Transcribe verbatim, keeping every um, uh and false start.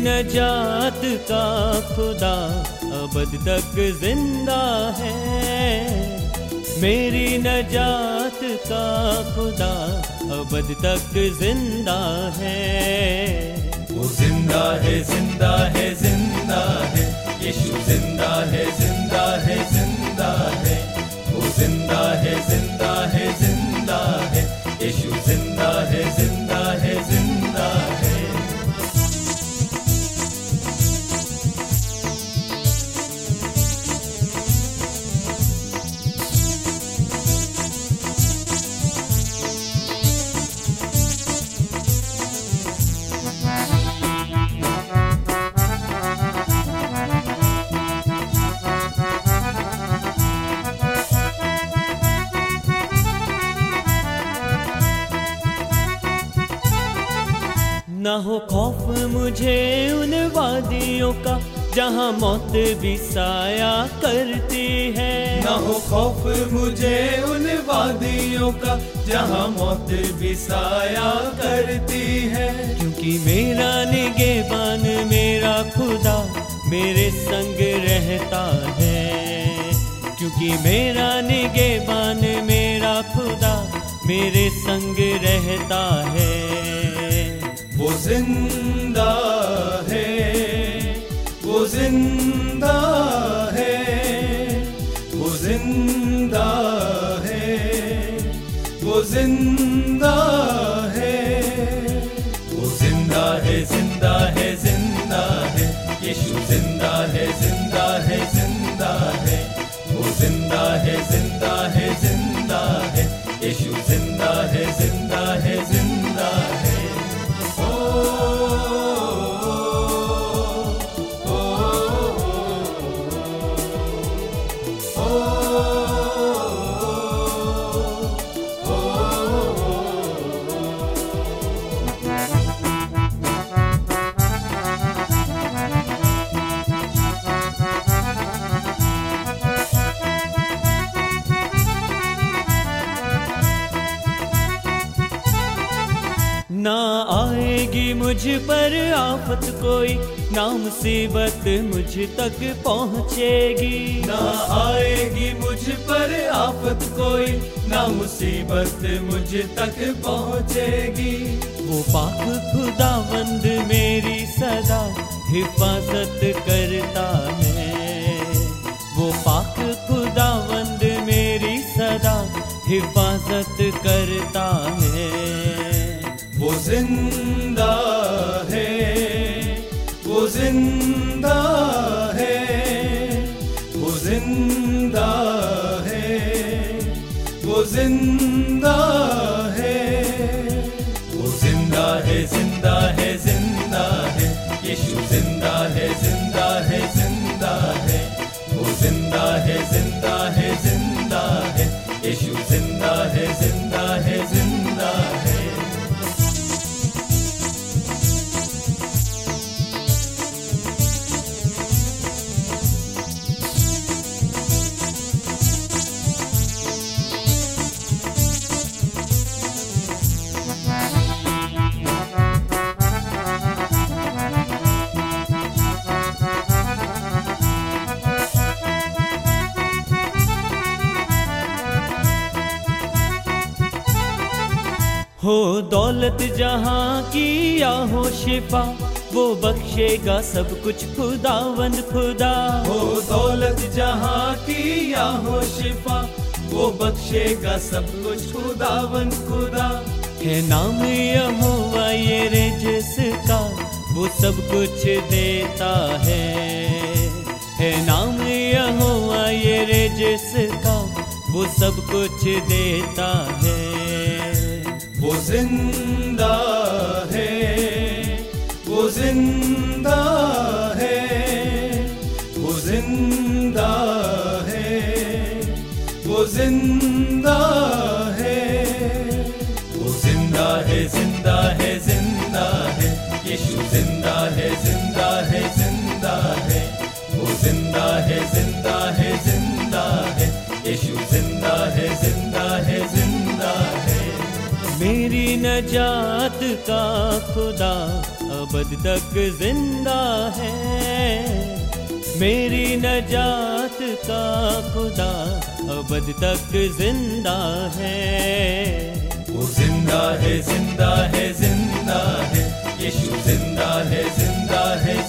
नजात का खुदा अबद तक जिंदा है। मेरी नजात का खुदा अबद तक जिंदा है। वो जिंदा है, जिंदा है, जिंदा है, यीशु जिंदा है, जिंदा है, जिंदा है। वो जिंदा है, जिंदा है, जिंदा है, यीशु जिंदा है, जिंदा है, जिंदा है। ना हो खौफ मुझे उन वादियों का जहाँ मौत भी साया करती है। ना हो खौफ मुझे उन वादियों का जहाँ मौत भी साया करती है। क्योंकि मेरा निगहबान मेरा खुदा मेरे संग रहता है। क्योंकि मेरा निगहबान मेरा खुदा मेरे संग रहता है। वो जिंदा है, वो जिंदा है, वो जिंदा है, वो जिंदा है। वो जिंदा है, जिंदा है, जिंदा है, यीशु जिंदा है, जिंदा है, जिंदा है। वो जिंदा है, जिंदा है, जिंदा है, यीशु जिंदा है, जिंदा है, जिंदा है। ना आएगी मुझ पर आफत कोई, ना मुसीबत मुझ तक पहुँचेगी। ना आएगी मुझ पर आफत कोई, ना मुसीबत मुझ तक पहुँचेगी। वो पाक खुदावंद मेरी सदा हिफाजत करता है। वो पाक खुदावंद मेरी सदा हिफाजत करता है। वो जिंदा है, वो जिंदा है, वो जिंदा है, वो जिंदा है। वो जिंदा है, जिंदा है, जिंदा है, यीशु जिंदा है, जिंदा है, जिंदा है। वो जिंदा है, जिंदा है, जिंदा है, यीशु जिंदा है, जिंदा है, जिंदा है। हो दौलत जहाँ की या हो शिफा, वो बख्शेगा सब कुछ खुदावंद खुदा। हो दौलत जहाँ की या हो शिफा, वो बख्शेगा सब कुछ खुदावंद खुदा। है नाम यहोवा ये जिसका वो सब कुछ देता है। है नाम यहोवा ये जिसका वो सब कुछ देता है। वो जिंदा है, वो जिंदा है, वो जिंदा है, वो जिंदा है। वो जिंदा है, जिंदा है, जिंदा है, यीशु जिंदा है, जिंदा है, जिंदा है। वो जिंदा है, जिंदा है, जिंदा है, यीशु जिंदा है, जिंदा है, जिंदा है। मेरी नजात का खुदा अबद तक जिंदा है। मेरी नजात का खुदा अबद तक जिंदा है। वो जिंदा है जिंदा है जिंदा है, यीशु जिंदा है जिंदा है